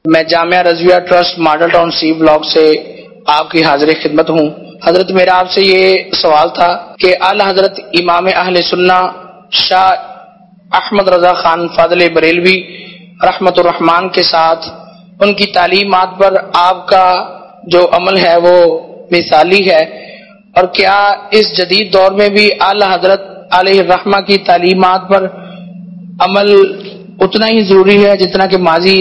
میں Jamia Rizvia trust model town C block سے آپ کی حاضر خدمت ہوں۔ حضرت میرا آپ سے یہ سوال تھا کہ اعلی حضرت امام اہل سنہ شاہ احمد رضا خان فاضل بریلوی رحمت الرحمان کے ساتھ ان کی تعلیمات پر آپ کا جو عمل ہے وہ مثالی ہے، اور کیا اس جدید دور میں بھی اعلی حضرت علیہ الرحمہ کی تعلیمات پر عمل اتنا ہی ضروری ہے جتنا کہ ماضی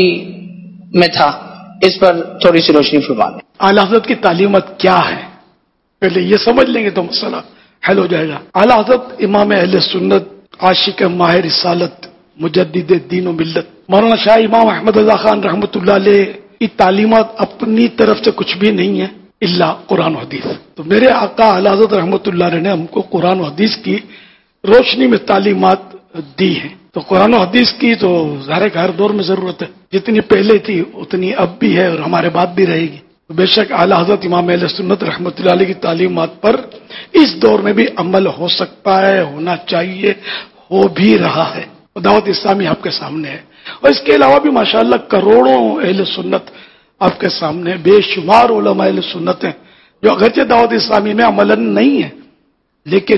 میں تھا؟ اس پر تھوڑی سی روشنی فرمائیں۔ اعلیٰ حضرت کی تعلیمات کیا ہے، پہلے یہ سمجھ لیں گے تو مسئلہ حل ہو جائے گا۔ اعلیٰ حضرت امام اہل سنت، عاشق ماہ رسالت، مجدد دین و ملت مولانا شاہ امام احمد رضا خان رحمۃ اللہ علیہ کی تعلیمات اپنی طرف سے کچھ بھی نہیں ہے الا قرآن و حدیث۔ تو میرے آقا اعلیٰ حضرت رحمۃ اللہ علیہ نے ہم کو قرآن و حدیث کی روشنی میں تعلیمات دی ہیں۔ تو قرآن و حدیث کی تو ظاہر ہر دور میں ضرورت ہے، جتنی پہلے تھی اتنی اب بھی ہے اور ہمارے بعد بھی رہے گی۔ بے شک اعلیٰ حضرت امام اہل سنت رحمۃ اللہ علیہ کی تعلیمات پر اس دور میں بھی عمل ہو سکتا ہے، ہونا چاہیے، ہو بھی رہا ہے۔ دعوت اسلامی آپ کے سامنے ہے، اور اس کے علاوہ بھی ماشاءاللہ کروڑوں اہل سنت آپ کے سامنے، بے شمار علماء اہل سنت ہیں جو اگرچہ دعوت اسلامی میں عملاً نہیں ہے لیکن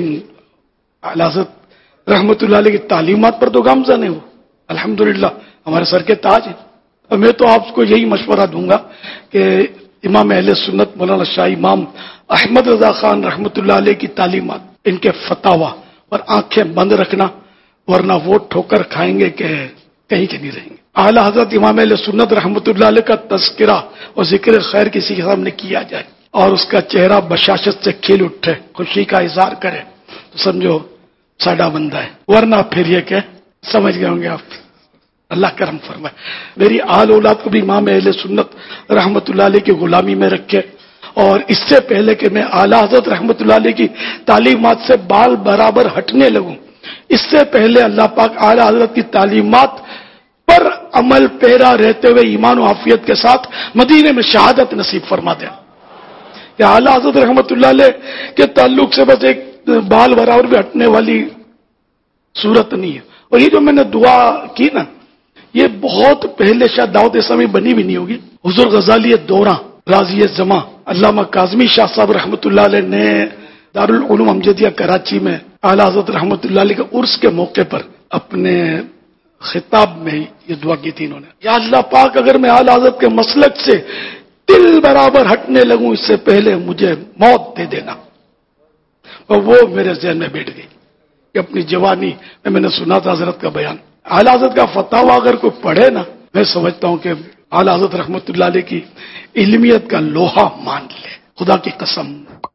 اعلیٰ حضرت رحمۃ اللہ علیہ کی تعلیمات پر تو گامزن ہے، وہ الحمدللہ ہمارے سر کے تاج ہیں۔ اور میں تو آپ کو یہی مشورہ دوں گا کہ امام اہل سنت مولانا شاہ امام احمد رضا خان رحمۃ اللہ علیہ کی تعلیمات، ان کے فتاوا اور آنکھیں بند رکھنا، ورنہ وہ ٹھوکر کھائیں گے کہ کہیں کے نہیں رہیں گے۔ اعلیٰ حضرت امام اہل سنت رحمۃ اللہ علیہ کا تذکرہ اور ذکر خیر کسی کے سامنے کیا جائے اور اس کا چہرہ بشاشت سے کھل اٹھے، خوشی کا اظہار کرے تو سمجھو ساڈا بندہ ہے، ورنہ پھر یہ کہ سمجھ گئے ہوں گے آپ۔ اللہ کرم فرمائے، میری آل اولاد کو بھی امام اہل سنت رحمۃ اللہ علیہ کی غلامی میں رکھے، اور اس سے پہلے کہ میں اعلیٰ حضرت رحمۃ اللہ علیہ کی تعلیمات سے بال برابر ہٹنے لگوں، اس سے پہلے اللہ پاک اعلیٰ حضرت کی تعلیمات پر عمل پیرا رہتے ہوئے ایمان و عافیت کے ساتھ مدینے میں شہادت نصیب فرما دیں۔ کہ اعلیٰ حضرت رحمۃ اللہ علیہ کے تعلق سے بس ایک بال برابر بھی ہٹنے والی صورت نہیں ہے۔ اور یہ جو میں نے دعا کی نا، یہ بہت پہلے شاید دعوت اسلامی بنی بھی نہیں ہوگی۔ حضور غزالی دوراں راضی زماں علامہ کاظمی شاہ صاحب رحمۃ اللہ علیہ نے دارالعلوم امجدیہ کراچی میں اعلیٰ حضرت رحمۃ اللہ علیہ کے عرس کے موقع پر اپنے خطاب میں یہ دعا کی تھی انہوں نے، یا اللہ پاک اگر میں اعلیٰ حضرت کے مسلک سے دل برابر ہٹنے لگوں اس سے پہلے مجھے موت دے دینا۔ اور وہ میرے ذہن میں بیٹھ گئی کہ اپنی جوانی میں نے سنا تھا حضرت کا بیان، اعلیٰ حضرت کا فتاویٰ اگر کوئی پڑھے نا، میں سمجھتا ہوں کہ اعلیٰ حضرت رحمۃ اللہ علیہ کی علمیت کا لوہا مان لے، خدا کی قسم۔